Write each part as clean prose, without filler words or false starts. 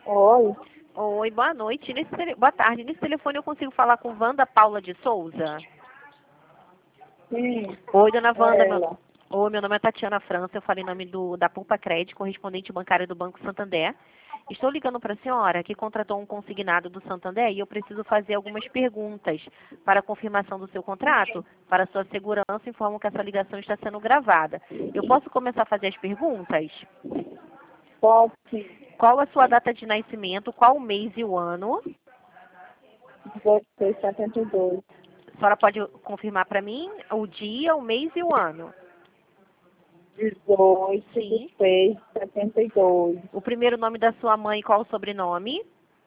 Oi, Oi, boa noite. Boa tarde. Nesse telefone eu consigo falar com Wanda Paula de Souza? sim, Oi, dona Wanda. ela. Oi, meu nome é Tatiana França. Eu falei em nome da Pulpa Crédito, correspondente bancária do Banco Santander. Estou ligando para a senhora que contratou um consignado do Santander e eu preciso fazer algumas perguntas para a confirmação do seu contrato. Para sua segurança, informo que essa ligação está sendo gravada. Eu posso começar a fazer as perguntas? Pode sim, Qual a sua data de nascimento? Qual o mês e o ano? 1672. A senhora pode confirmar para mim o dia, o mês e o ano? 18 Sim. de 6 de 72. O primeiro nome da sua mãe, qual o sobrenome?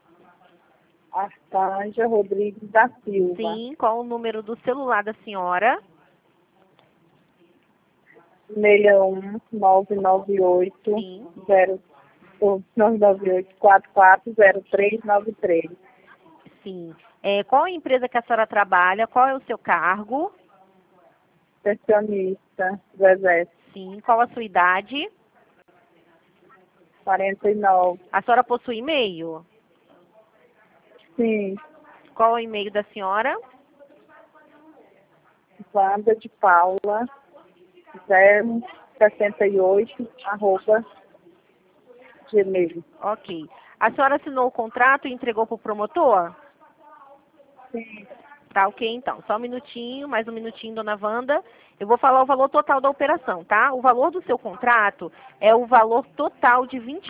Arcanja Rodrigues da Silva. Sim. Qual o número do celular da senhora? 61 Sim. 998 440393. Sim. Qual a empresa que a senhora trabalha? Qual é o seu cargo? Pensionista do Exército. Sim. Qual a sua idade? 49. A senhora possui e-mail? Sim, Qual é o e-mail da senhora? Wanda de Paula 068 @gmail. Ok. A senhora assinou o contrato e entregou para o promotor? Sim, Tá ok, então. Só um minutinho, mais um minutinho, dona Wanda. Eu vou falar o valor total da operação, tá? O valor do seu contrato é o valor total de R$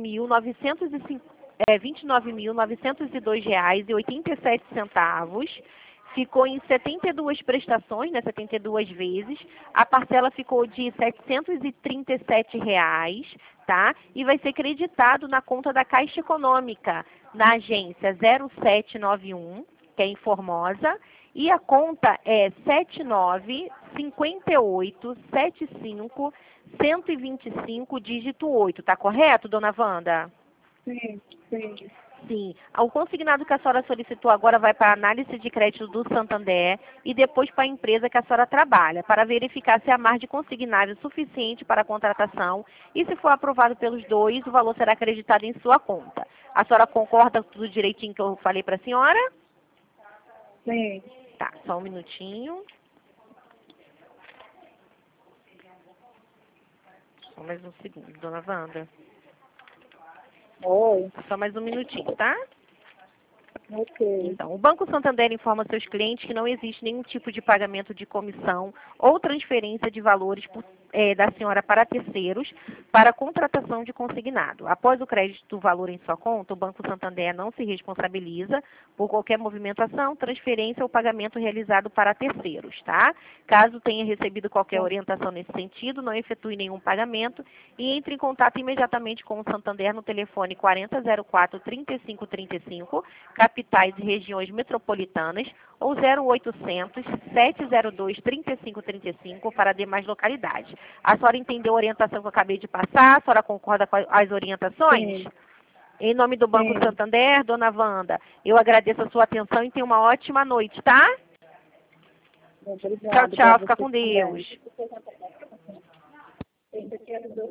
29.902,87. Ficou em 72 prestações, né, 72 vezes. A parcela ficou de R$ 737, tá? E vai ser creditado na conta da Caixa Econômica, na agência 0791, que é em Formosa, e a conta é 795875 dígito 8, tá correto, dona Wanda? sim, sim. Sim. O consignado que a senhora solicitou agora vai para a análise de crédito do Santander e depois para a empresa que a senhora trabalha, para verificar se há margem consignável suficiente para a contratação e, se for aprovado pelos dois, o valor será acreditado em sua conta. A senhora concorda com tudo direitinho que eu falei para a senhora? Sim. Tá, só um minutinho. Só mais um segundo, dona Wanda. Oi. Só mais um minutinho, tá? Ok. Então, o Banco Santander informa seus clientes que não existe nenhum tipo de pagamento de comissão ou transferência de valores da senhora para terceiros para contratação de consignado. Após o crédito do valor em sua conta, o Banco Santander não se responsabiliza por qualquer movimentação, transferência ou pagamento realizado para terceiros, tá? Caso tenha recebido qualquer orientação nesse sentido, não efetue nenhum pagamento e entre em contato imediatamente com o Santander no telefone 4004-3535, capitais e regiões metropolitanas, ou 0800 702 3535 para demais localidades. A senhora entendeu a orientação que eu acabei de passar? A senhora concorda com as orientações? Sim, Em nome do Banco sim. Santander, dona Wanda, eu agradeço a sua atenção e tenha uma ótima noite, tá? Tchau, Obrigada para tchau. Fica você com também. Deus.